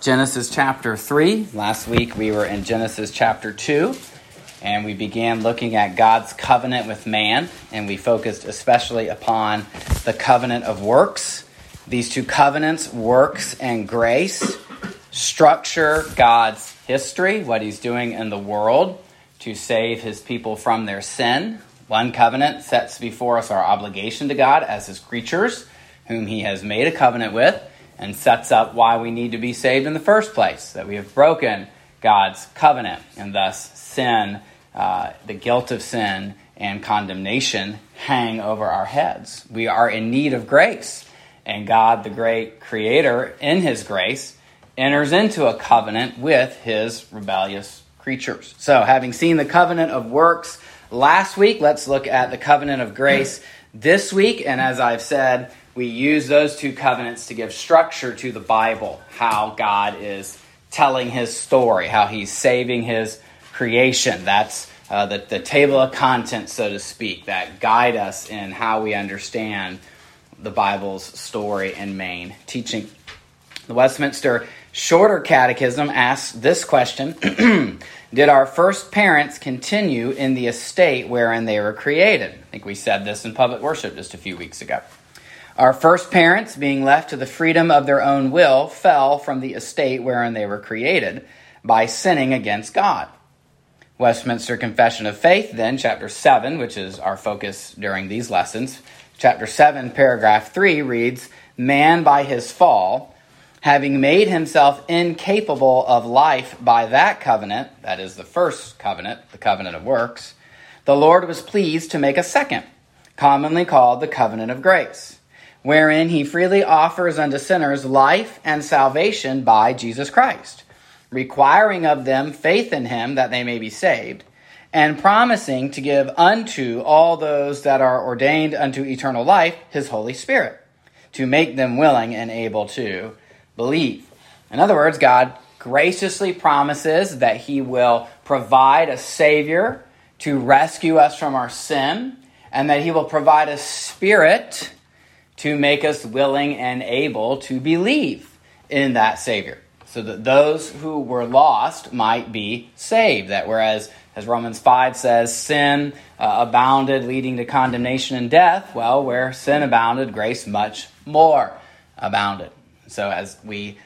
Genesis chapter 3. Last week we were in Genesis chapter 2, and we began looking at God's covenant with man, and we focused especially upon the covenant of works. These two covenants, works and grace, structure God's history, what he's doing in the world to save his people from their sin. One covenant sets before us our obligation to God as his creatures, whom he has made a covenant with, and sets up why we need to be saved in the first place, that we have broken God's covenant, and thus sin, the guilt of sin and condemnation hang over our heads. We are in need of grace, and God, the great creator, in his grace, enters into a covenant with his rebellious creatures. So, having seen the covenant of works last week, let's look at the covenant of grace this week, and as I've said, we use those two covenants to give structure to the Bible, how God is telling his story, how he's saving his creation. That's the table of contents, so to speak, that guide us in how we understand the Bible's story and main teaching. The Westminster Shorter Catechism asks this question: did our first parents continue in the estate wherein they were created? I think we said this in public worship just a few weeks ago. Our first parents, being left to the freedom of their own will, fell from the estate wherein they were created by sinning against God. Westminster Confession of Faith, then, chapter 7, which is our focus during these lessons. Chapter 7, paragraph 3 reads, "Man by his fall, having made himself incapable of life by that covenant," that is the first covenant, the covenant of works, "the Lord was pleased to make a second, commonly called the covenant of grace, wherein he freely offers unto sinners life and salvation by Jesus Christ, requiring of them faith in him that they may be saved, and promising to give unto all those that are ordained unto eternal life his Holy Spirit, to make them willing and able to believe." In other words, God graciously promises that he will provide a Savior to rescue us from our sin, and that he will provide a Spirit to make us willing and able to believe in that Savior, so that those who were lost might be saved. That whereas, as Romans 5 says, sin abounded, leading to condemnation and death, well, where sin abounded, grace much more abounded. So as we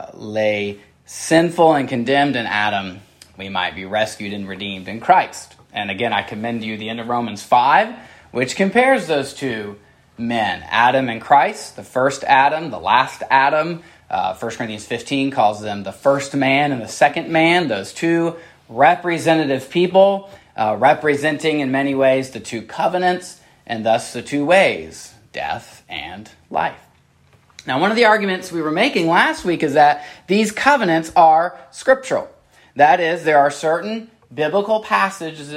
lay sinful and condemned in Adam, we might be rescued and redeemed in Christ. And again, I commend you the end of Romans 5, which compares those two men, Adam and Christ, the first Adam, the last Adam. 1 Corinthians 15 calls them the first man and the second man, those two representative people, representing in many ways the two covenants, and thus the two ways, death and life. Now, one of the arguments we were making last week is that these covenants are scriptural. That is, there are certain biblical passages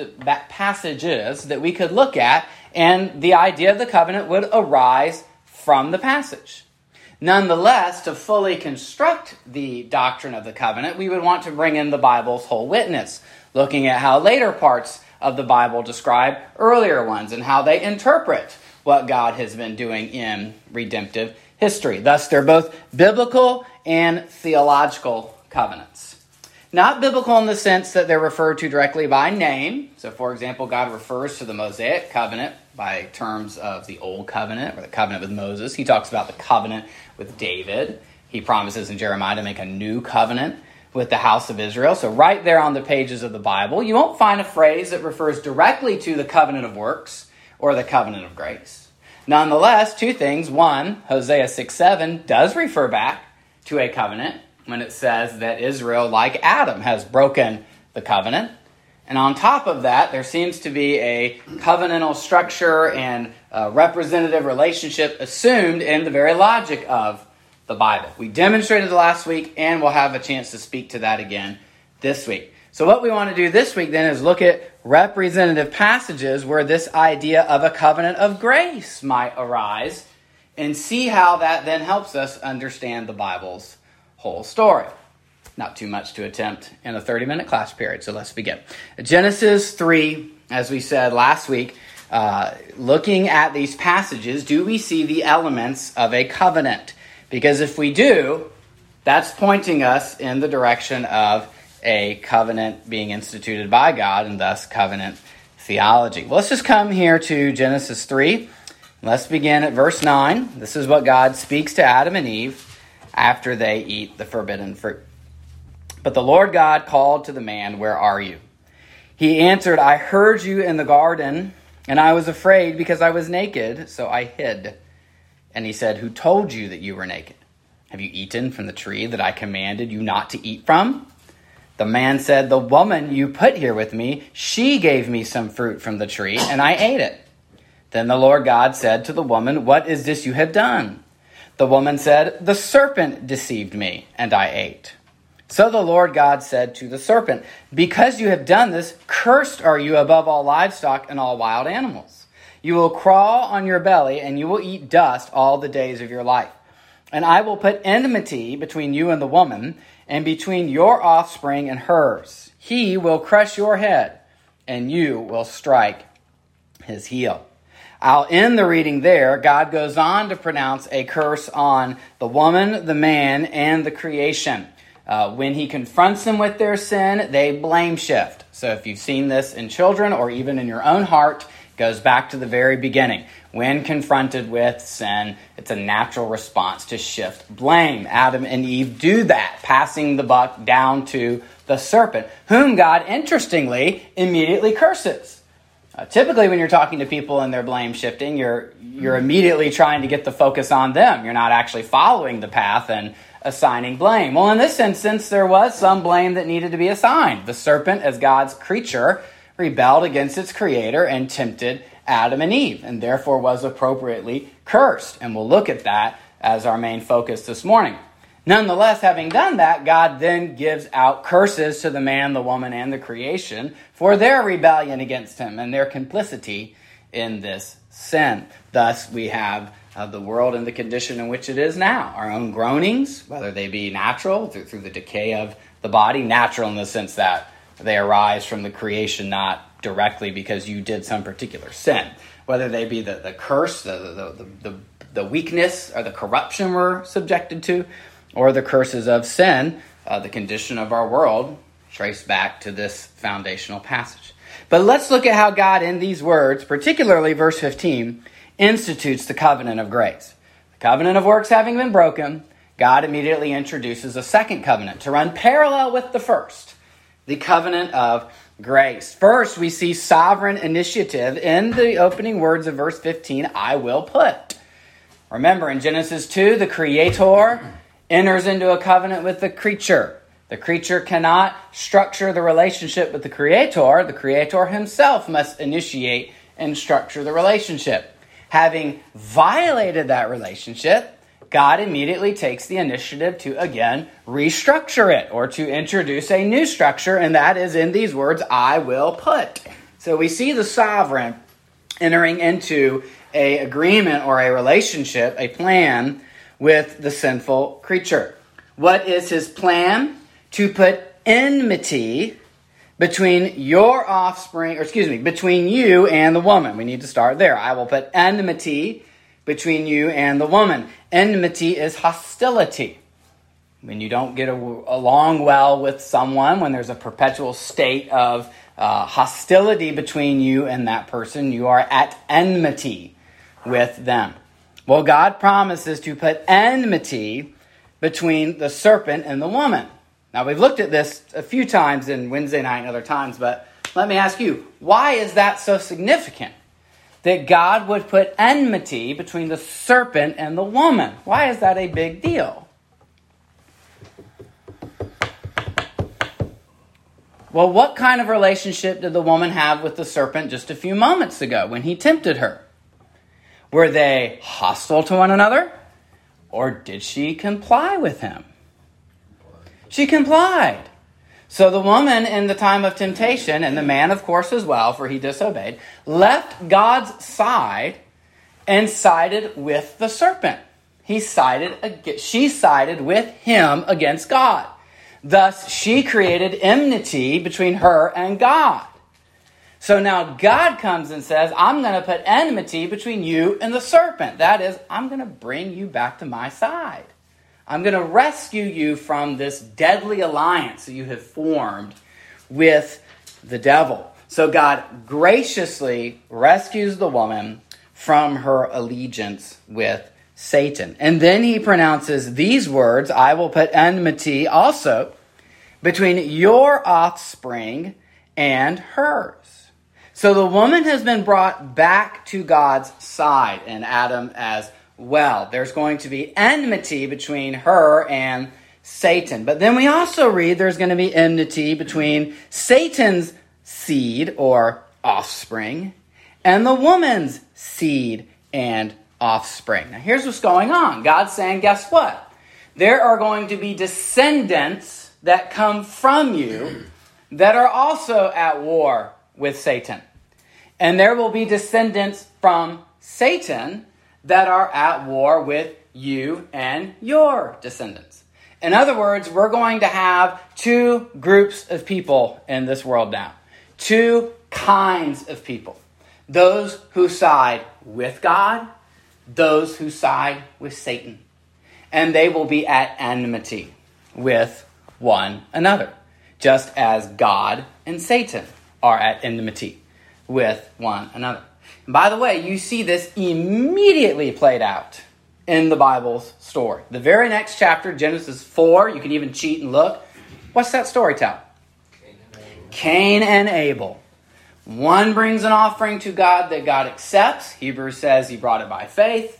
that we could look at, and the idea of the covenant would arise from the passage. Nonetheless, to fully construct the doctrine of the covenant, we would want to bring in the Bible's whole witness, looking at how later parts of the Bible describe earlier ones and how they interpret what God has been doing in redemptive history. Thus, they're both biblical and theological covenants. Not biblical in the sense that they're referred to directly by name. So, for example, God refers to the Mosaic covenant by terms of the Old Covenant, or the covenant with Moses. He talks about the covenant with David. He promises in Jeremiah to make a new covenant with the house of Israel. So right there on the pages of the Bible, you won't find a phrase that refers directly to the covenant of works or the covenant of grace. Nonetheless, two things. One, Hosea 6:7 does refer back to a covenant when it says that Israel, like Adam, has broken the covenant. And on top of that, there seems to be a covenantal structure and a representative relationship assumed in the very logic of the Bible. We demonstrated it last week, and we'll have a chance to speak to that again this week. So what we want to do this week then is look at representative passages where this idea of a covenant of grace might arise, and see how that then helps us understand the Bible's whole story. Not too much to attempt in a 30-minute class period, so let's begin. Genesis 3, as we said last week, looking at these passages, do we see the elements of a covenant? Because if we do, That's pointing us in the direction of a covenant being instituted by God, and thus covenant theology. Well, let's just come here to Genesis 3. Let's begin at verse 9. This is what God speaks to Adam and Eve after they eat the forbidden fruit. But the Lord God called to the man, "Where are you?" He answered, "I heard you in the garden, and I was afraid because I was naked, so I hid." And he said, "Who told you that you were naked? Have you eaten from the tree that I commanded you not to eat from?" The man said, "The woman you put here with me, she gave me some fruit from the tree, and I ate it." Then the Lord God said to the woman, "What is this you have done?" The woman said, "The serpent deceived me, and I ate." So the Lord God said to the serpent, "Because you have done this, cursed are you above all livestock and all wild animals. You will crawl on your belly, and you will eat dust all the days of your life. And I will put enmity between you and the woman, and between your offspring and hers. He will crush your head, and you will strike his heel." I'll end the reading there. God goes on to pronounce a curse on the woman, the man, and the creation. When he confronts them with their sin, they blame shift. So if you've seen this in children or even in your own heart, it goes back to the very beginning. When confronted with sin, it's a natural response to shift blame. Adam and Eve do that, passing the buck down to the serpent, whom God, interestingly, immediately curses. Typically, when you're talking to people and they're blame shifting, you're immediately trying to get the focus on them. You're not actually following the path and assigning blame. Well, in this instance, there was some blame that needed to be assigned. The serpent, as God's creature, rebelled against its creator and tempted Adam and Eve, and therefore was appropriately cursed. And we'll look at that as our main focus this morning. Nonetheless, having done that, God then gives out curses to the man, the woman, and the creation for their rebellion against him and their complicity in this sin. Thus, we have the world and the condition in which it is now. Our own groanings, whether they be natural through the decay of the body, natural in the sense that they arise from the creation, not directly because you did some particular sin. Whether they be the curse, the weakness, or the corruption we're subjected to, or the curses of sin, the condition of our world, trace back to this foundational passage. But let's look at how God, in these words, particularly verse 15, institutes the covenant of grace. The covenant of works having been broken, God immediately introduces a second covenant to run parallel with the first, the covenant of grace. First, we see sovereign initiative in the opening words of verse 15, "I will put." Remember, in Genesis 2, the Creator enters into a covenant with the creature. The creature cannot structure the relationship with the Creator. The Creator himself must initiate and structure the relationship. Having violated that relationship, God immediately takes the initiative to, again, restructure it or to introduce a new structure, and that is in these words, "I will put." So we see the sovereign entering into an agreement or a relationship, a plan with the sinful creature. What is his plan? To put enmity between your offspring, between you and the woman. We need to start there. I will put enmity between you and the woman. Enmity is hostility. When you don't get along well with someone, when there's a perpetual state of hostility between you and that person, you are at enmity with them. Well, God promises to put enmity between the serpent and the woman. Now, we've looked at this a few times in Wednesday night and other times, but let me ask you, why is that so significant? That God would put enmity between the serpent and the woman. Why is that a big deal? Well, what kind of relationship did the woman have with the serpent just a few moments ago when he tempted her? Were they hostile to one another? Or did she comply with him? She complied. So the woman in the time of temptation, and the man, of course, as well, for he disobeyed, left God's side and sided with the serpent. She sided with him against God. Thus, she created enmity between her and God. So now God comes and says, I'm going to put enmity between you and the serpent. That is, I'm going to bring you back to my side. I'm going to rescue you from this deadly alliance that you have formed with the devil. So God graciously rescues the woman from her allegiance with Satan. And then he pronounces these words, I will put enmity also between your offspring and hers. So the woman has been brought back to God's side, and Adam as well. There's going to be enmity between her and Satan. But then we also read there's going to be enmity between Satan's seed or offspring and the woman's seed and offspring. Now here's what's going on. God's saying, guess what? There are going to be descendants that come from you that are also at war with Satan. And there will be descendants from Satan that are at war with you and your descendants. In other words, we're going to have two groups of people in this world now. Two kinds of people. Those who side with God, those who side with Satan. And they will be at enmity with one another, just as God and Satan are at enmity with one another. And by the way, you see this immediately played out in the Bible's story. The very next chapter, Genesis 4, you can even cheat and look. What's that story tell? Cain and Abel. One brings an offering to God that God accepts. Hebrews says he brought it by faith.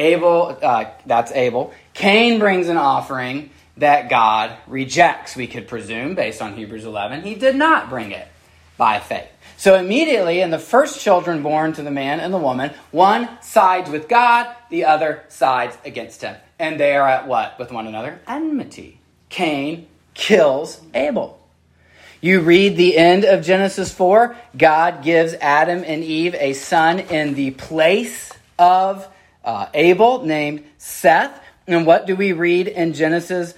That's Abel. Cain brings an offering that God rejects, we could presume, based on Hebrews 11. He did not bring it by faith. So immediately, in the first children born to the man and the woman, one sides with God, the other sides against him. And they are at what with one another? Enmity. Cain kills Abel. You read the end of Genesis 4. God gives Adam and Eve a son in the place of Abel named Seth. And what do we read in Genesis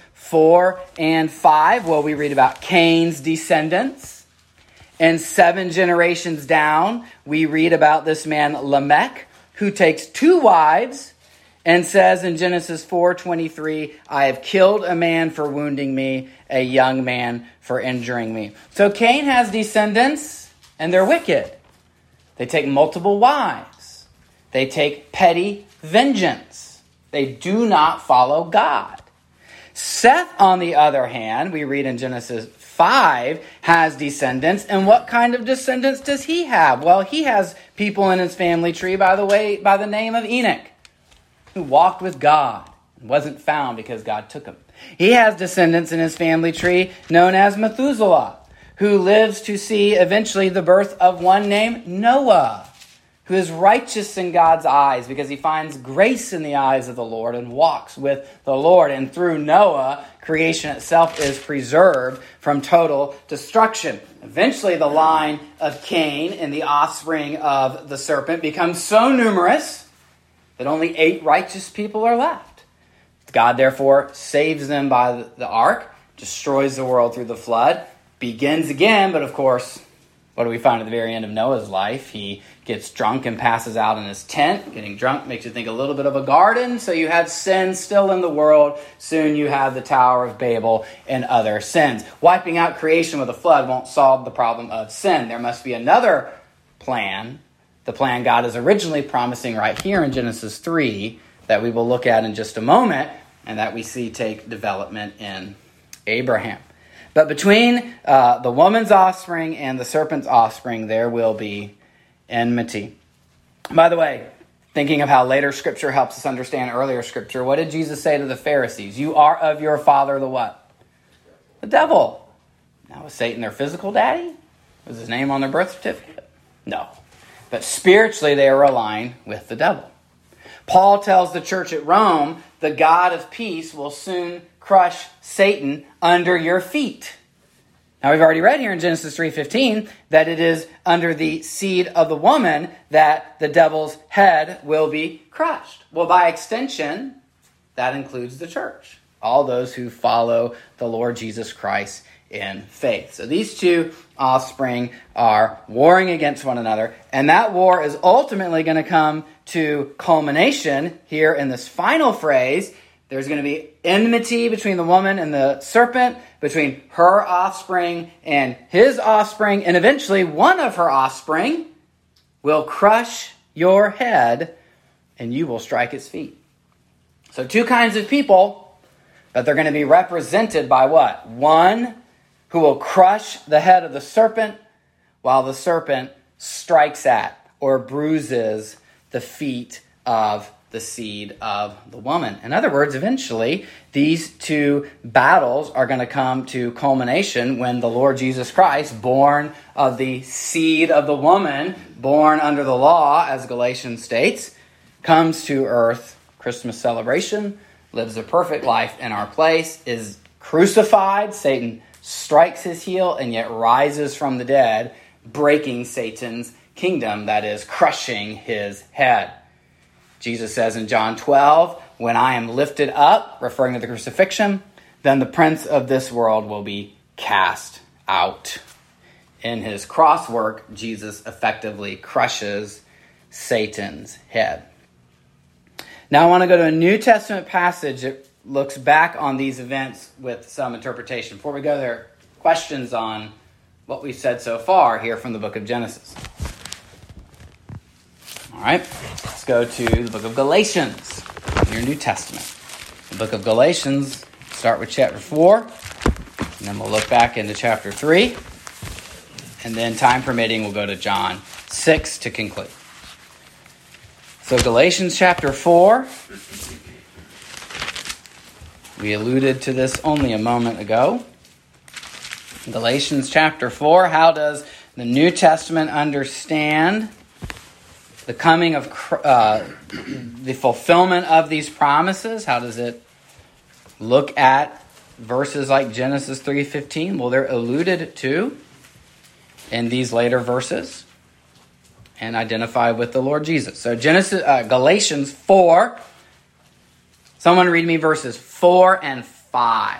4 and 5? Well, we read about Cain's descendants. And 7 generations down, we read about this man Lamech, who takes 2 wives and says in Genesis 4:23, I have killed a man for wounding me, a young man for injuring me. So Cain has descendants, and they're wicked. They take multiple wives. They take petty vengeance. They do not follow God. Seth, on the other hand, we read in Genesis 5, has descendants. And what kind of descendants does he have? Well, he has people in his family tree, by the way, by the name of Enoch, who walked with God and wasn't found because God took him. He has descendants in his family tree known as Methuselah, who lives to see eventually the birth of one named Noah, who is righteous in God's eyes because he finds grace in the eyes of the Lord and walks with the Lord. And through Noah, creation itself is preserved from total destruction. Eventually, the line of Cain and the offspring of the serpent becomes so numerous that only 8 righteous people are left. God, therefore, saves them by the ark, destroys the world through the flood, begins again, but of course, what do we find at the very end of Noah's life? He gets drunk and passes out in his tent. Getting drunk makes you think a little bit of a garden. So you have sin still in the world. Soon you have the Tower of Babel and other sins. Wiping out creation with a flood won't solve the problem of sin. There must be another plan, the plan God is originally promising right here in Genesis 3, that we will look at in just a moment, and that we see take development in Abraham. But between the woman's offspring and the serpent's offspring, there will be enmity. By the way, thinking of how later Scripture helps us understand earlier Scripture, what did Jesus say to the Pharisees? You are of your father the what? The devil. Now, was Satan their physical daddy? Was his name on their birth certificate? No. But spiritually, they are aligned with the devil. Paul tells the church at Rome, the God of peace will soon crush Satan under your feet. Now, we've already read here in Genesis 3:15 that it is under the seed of the woman that the devil's head will be crushed. Well, by extension, that includes the church, all those who follow the Lord Jesus Christ in faith. So these two offspring are warring against one another, and that war is ultimately going to come to culmination here in this final phrase, There's going to be enmity between the woman and the serpent, between her offspring and his offspring, and eventually one of her offspring will crush your head and you will strike its feet. So two kinds of people, but they're going to be represented by what? One who will crush the head of the serpent while the serpent strikes at or bruises the feet of the seed of the woman. In other words, eventually, these two battles are going to come to culmination when the Lord Jesus Christ, born of the seed of the woman, born under the law, as Galatians states, comes to earth, Christmas celebration, lives a perfect life in our place, is crucified, Satan strikes his heel, and yet rises from the dead, breaking Satan's kingdom, that is, crushing his head. Jesus says in John 12, when I am lifted up, referring to the crucifixion, then the prince of this world will be cast out. In his cross work, Jesus effectively crushes Satan's head. Now I want to go to a New Testament passage that looks back on these events with some interpretation. Before we go there, questions on what we've said so far here from the book of Genesis. All right, let's go to the book of Galatians, in your New Testament. The book of Galatians, start with chapter 4, and then we'll look back into chapter 3, and then time permitting, we'll go to John 6 to conclude. So Galatians chapter 4, we alluded to this only a moment ago. Galatians chapter 4, how does the New Testament understand the coming of the fulfillment of these promises? How does it look at verses like Genesis 3:15? Well, they're alluded to in these later verses and identified with the Lord Jesus. So Galatians 4. Someone read me verses 4 and 5.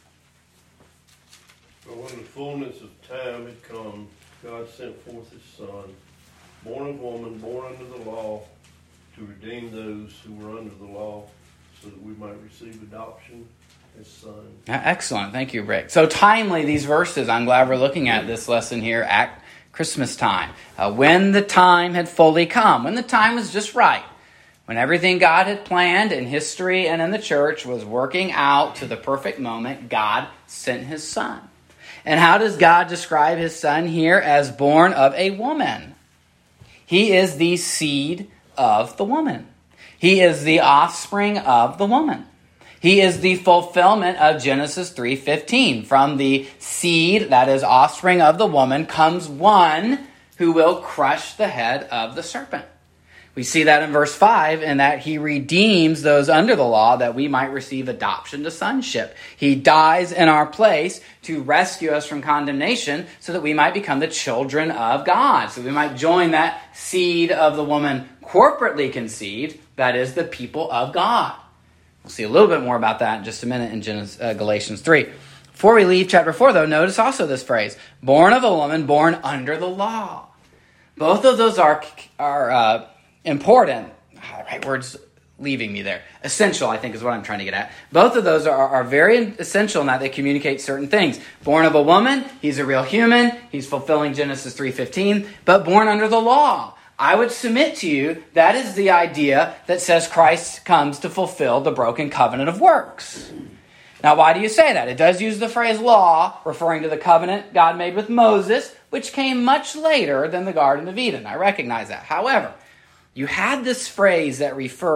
But when the fullness of time had come, God sent forth his Son, born of woman, born under the law, to redeem those who were under the law, so that we might receive adoption as sons. Excellent. Thank you, Rick. So timely, these verses. I'm glad we're looking at this lesson here at Christmas time. When the time had fully come, when the time was just right, when everything God had planned in history and in the church was working out to the perfect moment, God sent his Son. And how does God describe his Son here? As born of a woman. He is the seed of the woman. He is the offspring of the woman. He is the fulfillment of Genesis 3:15. From the seed, that is offspring of the woman, comes one who will crush the head of the serpent. We see that in verse 5, in that he redeems those under the law that we might receive adoption to sonship. He dies in our place to rescue us from condemnation so that we might become the children of God. So we might join that seed of the woman corporately conceived, that is the people of God. We'll see a little bit more about that in just a minute in Galatians 3. Before we leave chapter 4, though, notice also this phrase, born of a woman, born under the law. Both of those are important. Right word's leaving me there. Essential, I think, is what I'm trying to get at. Both of those are very essential in that they communicate certain things. Born of a woman, he's a real human. He's fulfilling Genesis 3:15, but born under the law. I would submit to you that is the idea that says Christ comes to fulfill the broken covenant of works. Now, why do you say that? It does use the phrase law, referring to the covenant God made with Moses, which came much later than the Garden of Eden. I recognize that. However, you had this phrase that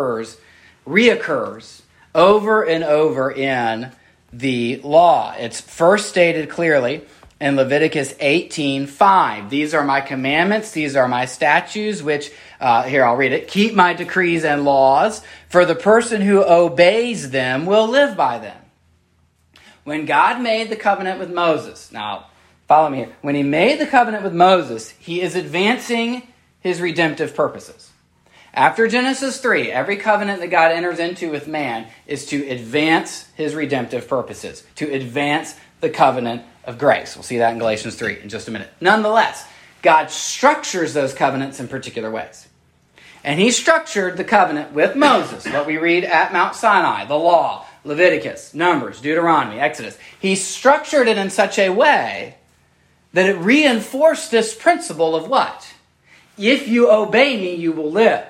reoccurs over and over in the law. It's first stated clearly in Leviticus 18:5. These are my commandments, these are my statutes, which, here I'll read it, keep my decrees and laws, for the person who obeys them will live by them. When God made the covenant with Moses, now follow me here, when he made the covenant with Moses, he is advancing his redemptive purposes. After Genesis 3, every covenant that God enters into with man is to advance his redemptive purposes, to advance the covenant of grace. We'll see that in Galatians 3 in just a minute. Nonetheless, God structures those covenants in particular ways. And he structured the covenant with Moses, what we read at Mount Sinai, the law, Leviticus, Numbers, Deuteronomy, Exodus. He structured it in such a way that it reinforced this principle of what? If you obey me, you will live.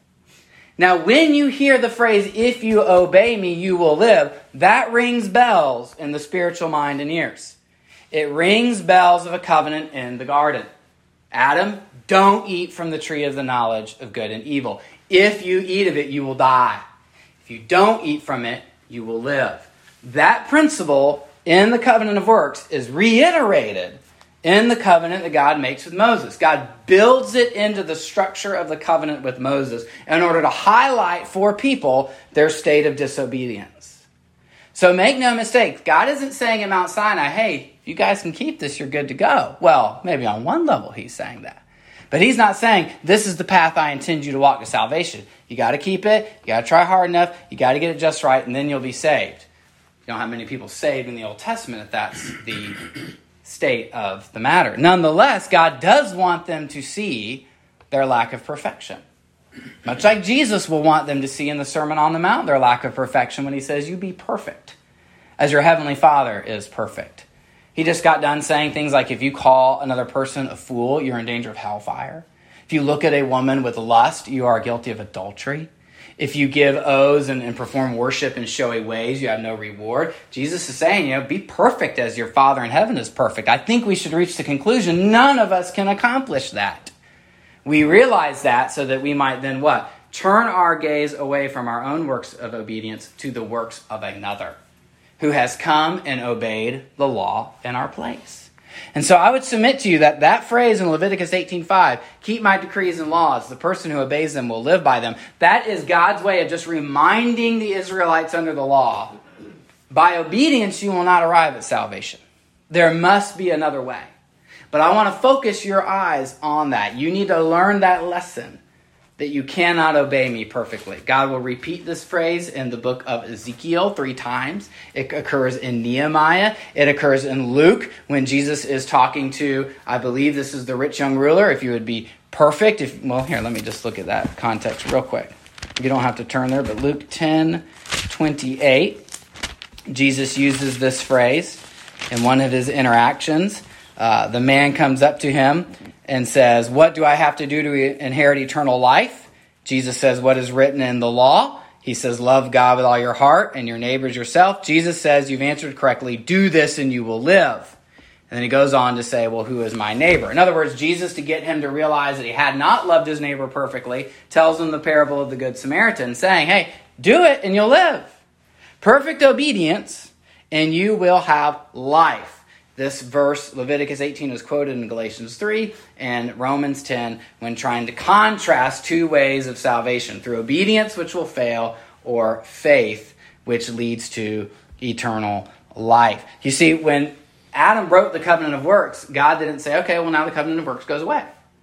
Now, when you hear the phrase, if you obey me, you will live, that rings bells in the spiritual mind and ears. It rings bells of a covenant in the garden. Adam, don't eat from the tree of the knowledge of good and evil. If you eat of it, you will die. If you don't eat from it, you will live. That principle in the covenant of works is reiterated in the covenant that God makes with Moses. God builds it into the structure of the covenant with Moses in order to highlight for people their state of disobedience. So make no mistake, God isn't saying at Mount Sinai, hey, if you guys can keep this, you're good to go. Well, maybe on one level he's saying that. But he's not saying, this is the path I intend you to walk to salvation. You got to keep it, you got to try hard enough, you got to get it just right, and then you'll be saved. You don't have many people saved in the Old Testament if that's the state of the matter. Nonetheless, God does want them to see their lack of perfection. Much like Jesus will want them to see in the Sermon on the Mount their lack of perfection when he says, you be perfect as your heavenly Father is perfect. He just got done saying things like, if you call another person a fool, you're in danger of hellfire. If you look at a woman with lust, you are guilty of adultery. If you give oaths and perform worship in showy ways, you have no reward. Jesus is saying, be perfect as your Father in heaven is perfect. I think we should reach the conclusion none of us can accomplish that. We realize that so that we might then what? Turn our gaze away from our own works of obedience to the works of another who has come and obeyed the law in our place. And so I would submit to you that that phrase in Leviticus 18:5, keep my decrees and laws, the person who obeys them will live by them, that is God's way of just reminding the Israelites under the law, by obedience you will not arrive at salvation. There must be another way. But I want to focus your eyes on that. You need to learn that lesson, that you cannot obey me perfectly. God will repeat this phrase in the book of Ezekiel 3 times. It occurs in Nehemiah. It occurs in Luke when Jesus is talking to, I believe this is the rich young ruler, if you would be perfect. Here, let me just look at that context real quick. You don't have to turn there, but Luke 10:28, Jesus uses this phrase in one of his interactions. The man comes up to him and says, what do I have to do to inherit eternal life? Jesus says, what is written in the law? He says, love God with all your heart and your neighbor as yourself. Jesus says, you've answered correctly. Do this and you will live. And then he goes on to say, well, who is my neighbor? In other words, Jesus, to get him to realize that he had not loved his neighbor perfectly, tells him the parable of the Good Samaritan, saying, hey, do it and you'll live. Perfect obedience and you will have life. This verse, Leviticus 18, is quoted in Galatians 3 and Romans 10 when trying to contrast two ways of salvation, through obedience, which will fail, or faith, which leads to eternal life. You see, when Adam broke the covenant of works, God didn't say, okay, well, now the covenant of works goes away.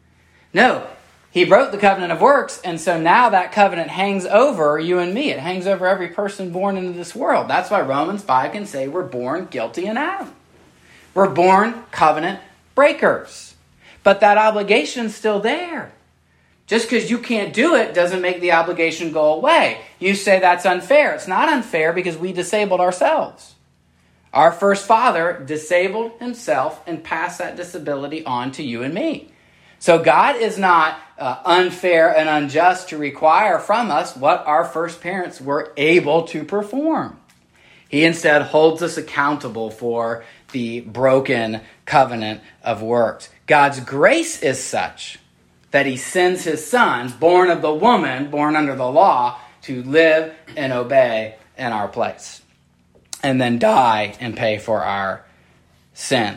No, he broke the covenant of works, and so now that covenant hangs over you and me. It hangs over every person born into this world. That's why Romans 5 can say we're born guilty in Adam. We're born covenant breakers. But that obligation's still there. Just because you can't do it doesn't make the obligation go away. You say that's unfair. It's not unfair because we disabled ourselves. Our first father disabled himself and passed that disability on to you and me. So God is not unfair and unjust to require from us what our first parents were able to perform. He instead holds us accountable for the broken covenant of works. God's grace is such that he sends his son, born of the woman, born under the law, to live and obey in our place, and then die and pay for our sin.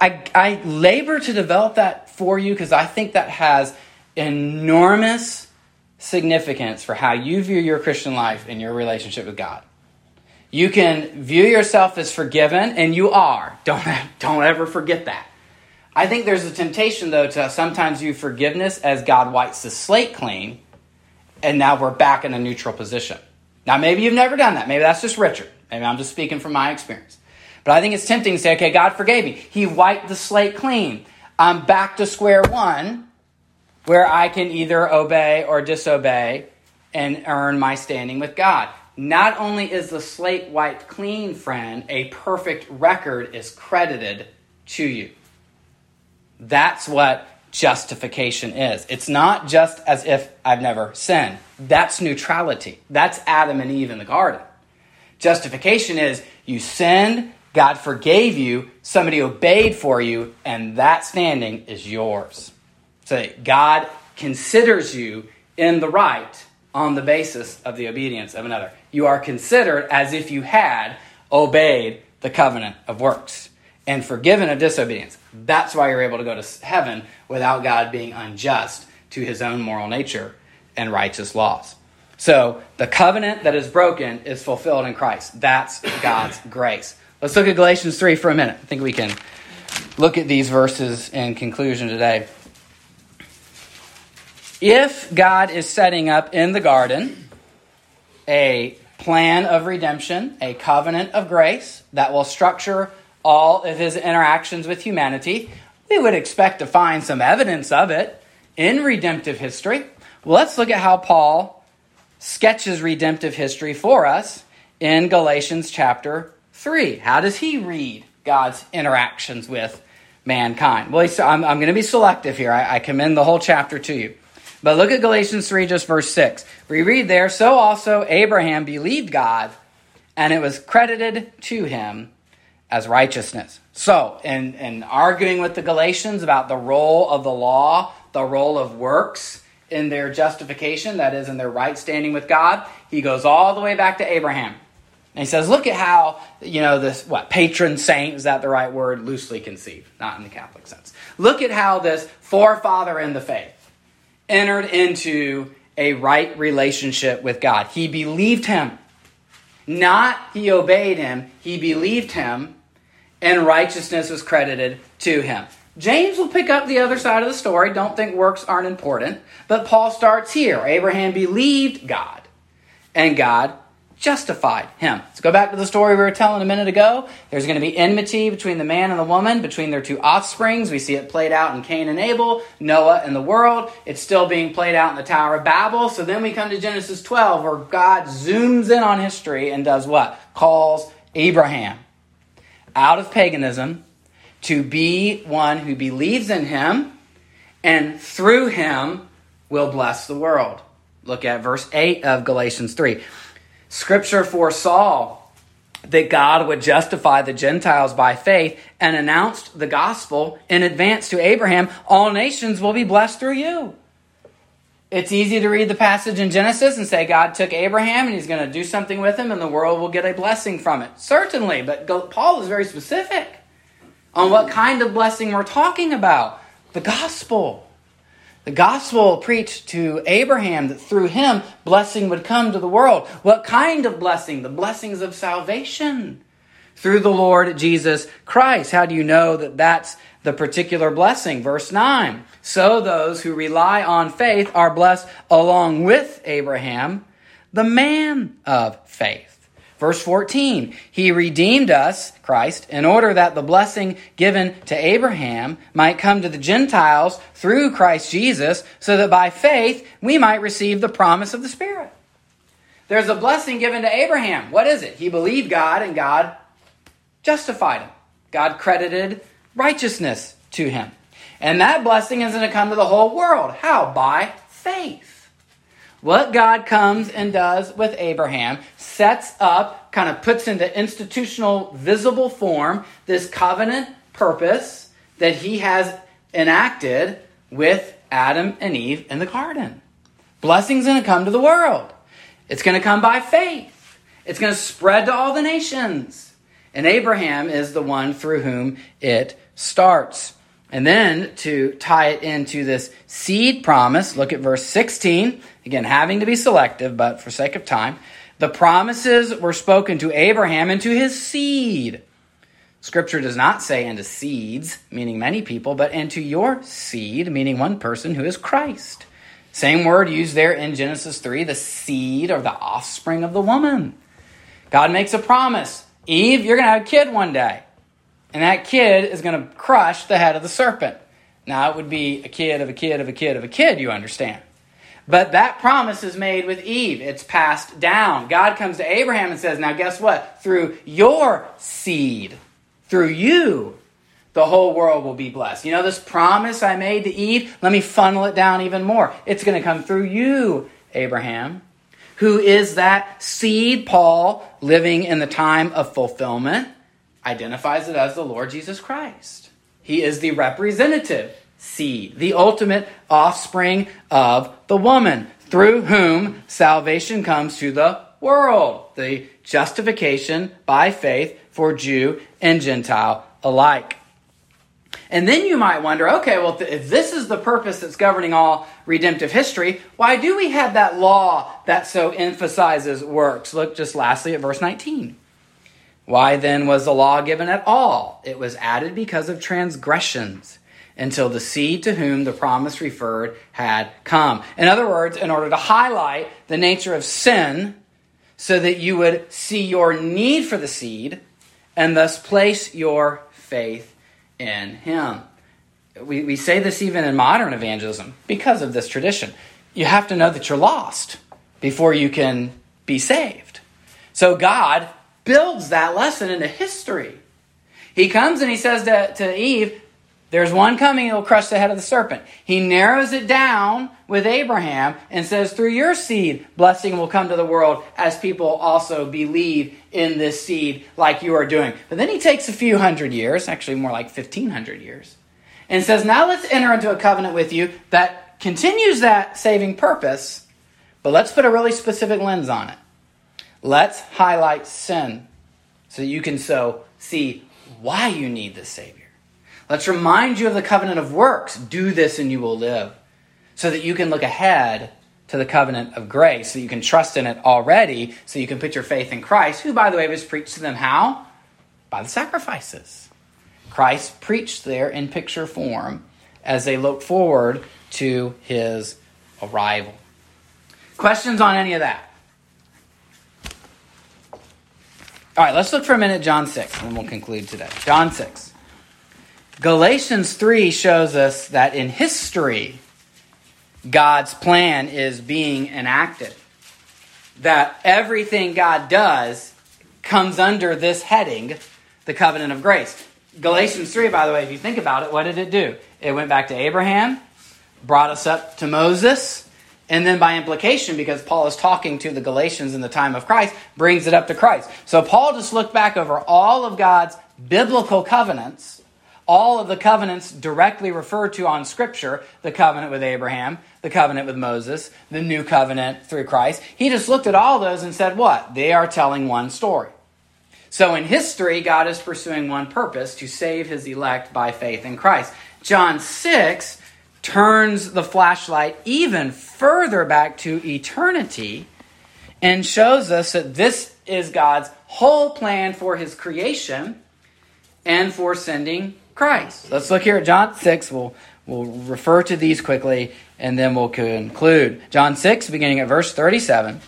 I labor to develop that for you because I think that has enormous significance for how you view your Christian life and your relationship with God. You can view yourself as forgiven, and you are. Don't ever forget that. I think there's a temptation, though, to sometimes view forgiveness as God wipes the slate clean, and now we're back in a neutral position. Now, maybe you've never done that. Maybe that's just Richard. Maybe I'm just speaking from my experience. But I think it's tempting to say, okay, God forgave me. He wiped the slate clean. I'm back to square one where I can either obey or disobey and earn my standing with God. Not only is the slate wiped clean, friend, a perfect record is credited to you. That's what justification is. It's not just as if I've never sinned. That's neutrality. That's Adam and Eve in the garden. Justification is you sinned, God forgave you, somebody obeyed for you, and that standing is yours. So God considers you in the right on the basis of the obedience of another. You are considered as if you had obeyed the covenant of works and forgiven of disobedience. That's why you're able to go to heaven without God being unjust to his own moral nature and righteous laws. So the covenant that is broken is fulfilled in Christ. That's God's grace. Let's look at Galatians 3 for a minute. I think we can look at these verses in conclusion today. If God is setting up in the garden a plan of redemption, a covenant of grace that will structure all of his interactions with humanity, we would expect to find some evidence of it in redemptive history. Well, let's look at how Paul sketches redemptive history for us in Galatians chapter 3. How does he read God's interactions with mankind? Well, I'm going to be selective here. I commend the whole chapter to you. But look at Galatians 3, just verse 6. We read there, so also Abraham believed God, and it was credited to him as righteousness. So, in arguing with the Galatians about the role of the law, the role of works in their justification, that is, in their right standing with God, he goes all the way back to Abraham. And he says, look at how, this, patron saint, is that the right word? Loosely conceived, not in the Catholic sense. Look at how this forefather in the faith entered into a right relationship with God. He believed him. Not he obeyed him. He believed him, and righteousness was credited to him. James will pick up the other side of the story. Don't think works aren't important. But Paul starts here. Abraham believed God, and God justified him. Let's go back to the story we were telling a minute ago. There's going to be enmity between the man and the woman, between their two offsprings. We see it played out in Cain and Abel, Noah and the world. It's still being played out in the Tower of Babel. So then we come to Genesis 12, where God zooms in on history and does what? Calls Abraham out of paganism to be one who believes in him, and through him will bless the world. Look at verse 8 of Galatians 3. Scripture foresaw that God would justify the Gentiles by faith and announced the gospel in advance to Abraham. All nations will be blessed through you. It's easy to read the passage in Genesis and say God took Abraham and he's going to do something with him and the world will get a blessing from it. Certainly, but Paul is very specific on what kind of blessing we're talking about. The gospel. The gospel preached to Abraham that through him, blessing would come to the world. What kind of blessing? The blessings of salvation through the Lord Jesus Christ. How do you know that that's the particular blessing? Verse 9. So those who rely on faith are blessed along with Abraham, the man of faith. Verse 14, he redeemed us, Christ, in order that the blessing given to Abraham might come to the Gentiles through Christ Jesus, so that by faith we might receive the promise of the Spirit. There's a blessing given to Abraham. What is it? He believed God and God justified him. God credited righteousness to him. And that blessing is going to come to the whole world. How? By faith. What God comes and does with Abraham sets up, kind of puts into institutional, visible form, this covenant purpose that he has enacted with Adam and Eve in the garden. Blessing's going to come to the world. It's going to come by faith. It's going to spread to all the nations. And Abraham is the one through whom it starts. And then to tie it into this seed promise, look at verse 16. Again, having to be selective, but for sake of time. The promises were spoken to Abraham and to his seed. Scripture does not say into seeds, meaning many people, but into your seed, meaning one person who is Christ. Same word used there in Genesis 3, the seed or the offspring of the woman. God makes a promise. Eve, you're going to have a kid one day. And that kid is going to crush the head of the serpent. Now, it would be a kid of a kid of a kid of a kid, you understand. But that promise is made with Eve. It's passed down. God comes to Abraham and says, now guess what? Through your seed, through you, the whole world will be blessed. You know this promise I made to Eve? Let me funnel it down even more. It's going to come through you, Abraham. Who is that seed? Paul, living in the time of fulfillment, identifies it as the Lord Jesus Christ. He is the representative seed, the ultimate offspring of the woman, through whom salvation comes to the world, the justification by faith for Jew and Gentile alike. And then you might wonder, okay, well, if this is the purpose that's governing all redemptive history, why do we have that law that so emphasizes works? Look just lastly at verse 19. Why then was the law given at all? It was added because of transgressions, until the seed to whom the promise referred had come. In other words, in order to highlight the nature of sin, so that you would see your need for the seed, and thus place your faith in him. We say this even in modern evangelism because of this tradition. You have to know that you're lost before you can be saved. So God builds that lesson into history. He comes and he says to Eve, there's one coming who will crush the head of the serpent. He narrows it down with Abraham and says, through your seed, blessing will come to the world as people also believe in this seed like you are doing. But then he takes a few hundred years, actually more like 1,500 years, and says, now let's enter into a covenant with you that continues that saving purpose, but let's put a really specific lens on it. Let's highlight sin so that you can see why you need this Savior. Let's remind you of the covenant of works. Do this and you will live. So that you can look ahead to the covenant of grace. So you can trust in it already. So you can put your faith in Christ, who, by the way, was preached to them how? By the sacrifices. Christ preached there in picture form as they look forward to his arrival. Questions on any of that? All right, let's look for a minute at John 6, and then we'll conclude today. John 6. Galatians 3 shows us that in history, God's plan is being enacted. That everything God does comes under this heading, the covenant of grace. Galatians 3, by the way, if you think about it, what did it do? It went back to Abraham, brought us up to Moses, and then by implication, because Paul is talking to the Galatians in the time of Christ, brings it up to Christ. So Paul just looked back over all of God's biblical covenants, all of the covenants directly referred to on Scripture, the covenant with Abraham, the covenant with Moses, the new covenant through Christ. He just looked at all those and said, what? They are telling one story. So in history, God is pursuing one purpose, to save his elect by faith in Christ. John 6 turns the flashlight even further back to eternity and shows us that this is God's whole plan for his creation and for sending Christ. Let's look here at John 6. We'll refer to these quickly and then we'll conclude. John 6, beginning at verse 37.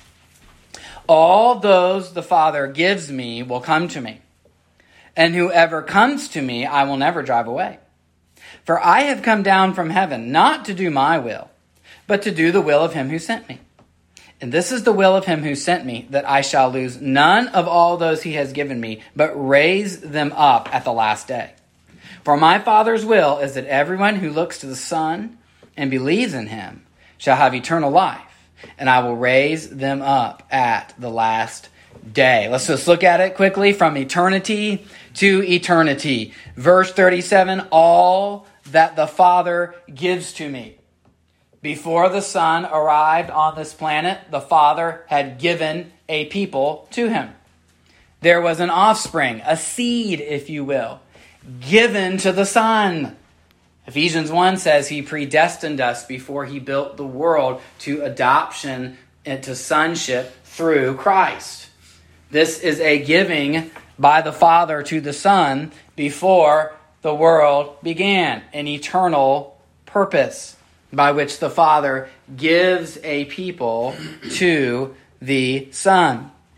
All those the Father gives me will come to me, and whoever comes to me I will never drive away. For I have come down from heaven not to do my will, but to do the will of him who sent me. And this is the will of him who sent me, that I shall lose none of all those he has given me, but raise them up at the last day. For my Father's will is that everyone who looks to the Son and believes in him shall have eternal life, and I will raise them up at the last day. Let's just look at it quickly from eternity to eternity. Verse 37, all that the Father gives to me. Before the Son arrived on this planet, the Father had given a people to him. There was an offspring, a seed, if you will, given to the Son. Ephesians 1 says he predestined us before he built the world to adoption into sonship through Christ. This is a giving by the Father to the Son before the world began, an eternal purpose by which the Father gives a people to the Son.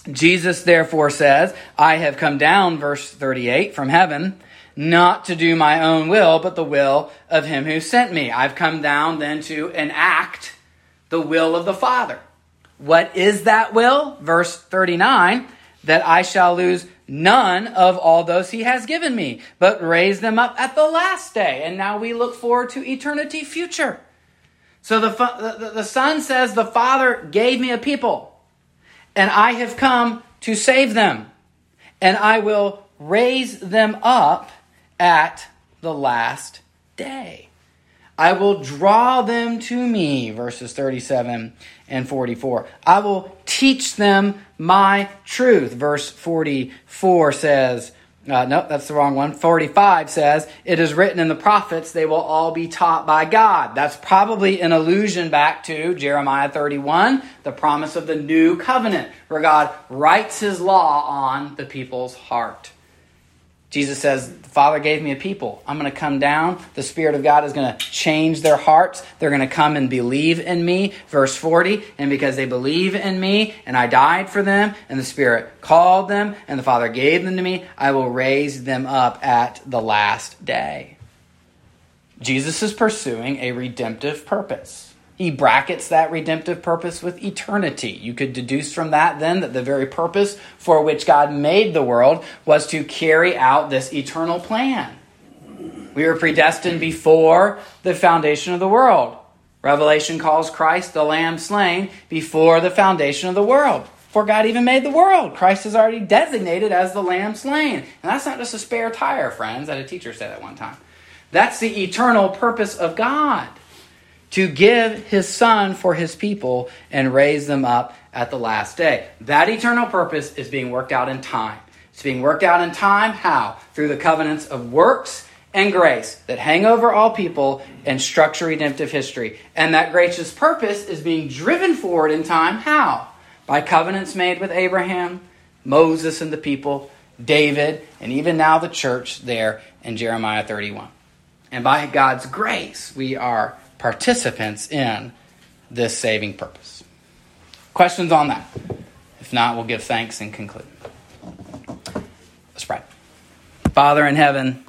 Jesus therefore says, I have come down, verse 38, from heaven, not to do my own will, but the will of him who sent me. I've come down then to enact the will of the Father. What is that will? Verse 39, that I shall lose none of all those he has given me, but raise them up at the last day. And now we look forward to eternity future. So the Son says, the Father gave me a people, and I have come to save them, and I will raise them up at the last day. I will draw them to me, verses 37 and 44. I will teach them my truth. Verse 44 says, no, that's the wrong one. 45 says, it is written in the prophets, they will all be taught by God. That's probably an allusion back to Jeremiah 31, the promise of the new covenant, where God writes his law on the people's heart. Jesus says, the Father gave me a people. I'm going to come down. The Spirit of God is going to change their hearts. They're going to come and believe in me. Verse 40, and because they believe in me, and I died for them, and the Spirit called them, and the Father gave them to me, I will raise them up at the last day. Jesus is pursuing a redemptive purpose. He brackets that redemptive purpose with eternity. You could deduce from that then that the very purpose for which God made the world was to carry out this eternal plan. We were predestined before the foundation of the world. Revelation calls Christ the Lamb slain before the foundation of the world. Before God even made the world, Christ is already designated as the Lamb slain. And that's not just a spare tire, friends. I had a teacher say that one time. That's the eternal purpose of God, to give his Son for his people and raise them up at the last day. That eternal purpose is being worked out in time. It's being worked out in time, how? Through the covenants of works and grace that hang over all people and structure redemptive history. And that gracious purpose is being driven forward in time, how? By covenants made with Abraham, Moses and the people, David, and even now the church there in Jeremiah 31. And by God's grace, we are participants in this saving purpose. Questions on that? If not, we'll give thanks and conclude. Let's pray. Father in heaven,